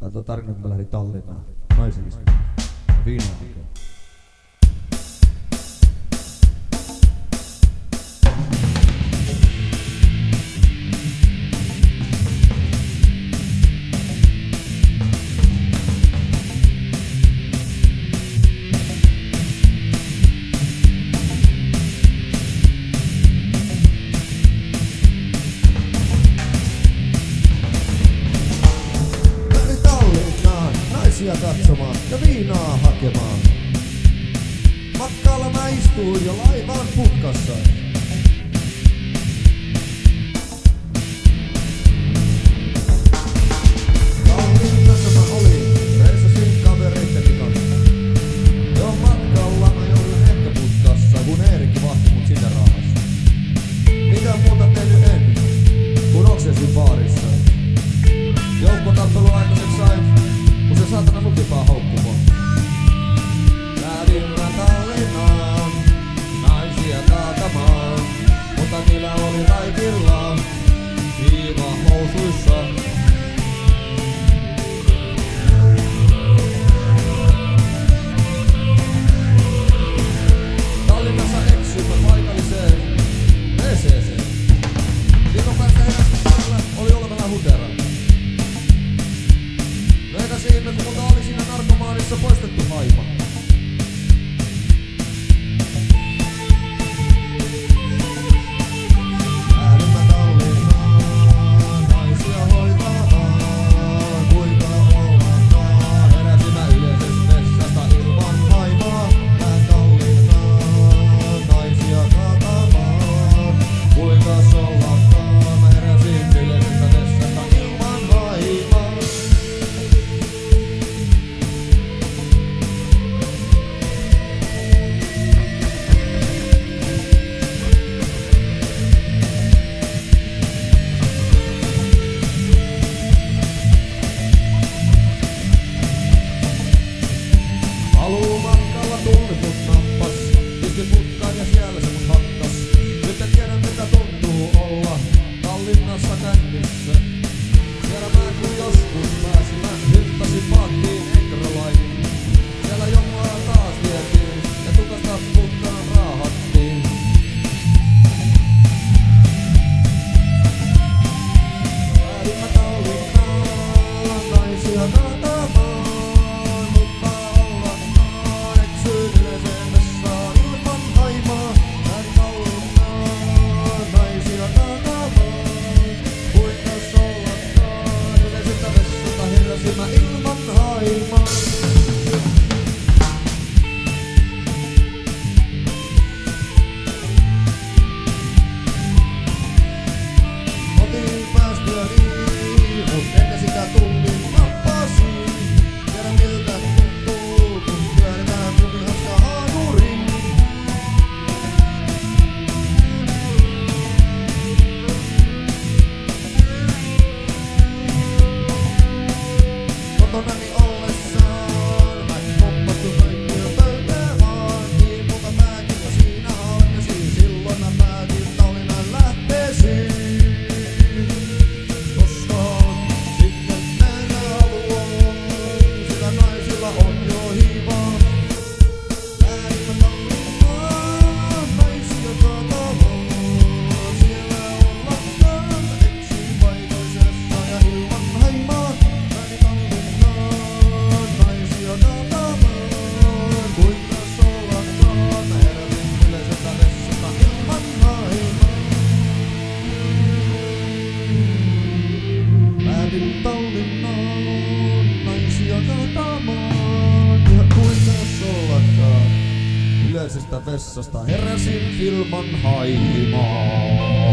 tuo tarina, kun mä lähdin Tallinnaan naisellista viinaa hakemaan. Katsomaan ja viinaa hakemaan. Matkalla mä istuin jo laivaan putkassa. Tallinnassa mä olin, reissasin kavereitteni kanssa. Jo matkalla mä joudun ehkä putkassa, kun Eerikki vahti mut sinne rahassa. Mitä muuta tehnyt en, kun oksensin baarissa. Joukkotappelu aikaiseksi sain, kun se saatana nukipaa haukkumaan. Lähdin mä Tallinnaan, naisia kaatamaan, mutta niillä oli kaikilla viiva housuissa. Tallinnassa eksyin mä paikalliseen WC:seen. Viikon päästä herätyspäivällä oli olevana hutera. Meinasin, kun multa oli siinä narkomaanissa poistettu haima. Lähdin mä Tallinnaan, naisia hoitamaan, kuinka ollakaan. Heräsin mä yleisestä vessasta ilman haimaa. Lähdin Tallinnaan, naisia kaatamaan, kuinka ollakaan. Mä heräsin yleisestä vessasta ilman haimaa. Paluumatkalla tunniput nappas, pisti putkaan ja siellä se mut hakkas. Nyt en tiedä mitä tuntuu olla Tallinnassa kännissä. Siellä mä kun joskus pääsin, mä hyppäsin paattiin enkrolaihin. Siellä jommua taas vietiin ja tukasta putkaan raahattiin. Lähdin mä Tallinnaan, naisia kaatamaan. Mä ilman haimaa. Kotiin päästyäni, mut enkä sitä tullin nappasin. Tiedä miltä tuntuu, kun pyöritään kumihasta haanurin. Kotonani ollessaan mä pomppasin kaikkia pöytää vaan. Niin multa päätin ja siinä halkesin. Silloin mä päätin Tallinnan lähteisiin. Koska sitten mennä haluan, sillä naisilla on jo hiivaa. Lähdin mä Tallinnaan, naisia kaatamaan. Siellä ollakaan, eksin paikallisessa ja ilman haimaa. Tallinnaan, naisia kaatamaan, ihan kuinkas ollakaan. Yleisestä vessasta heräsin ilman haimaa.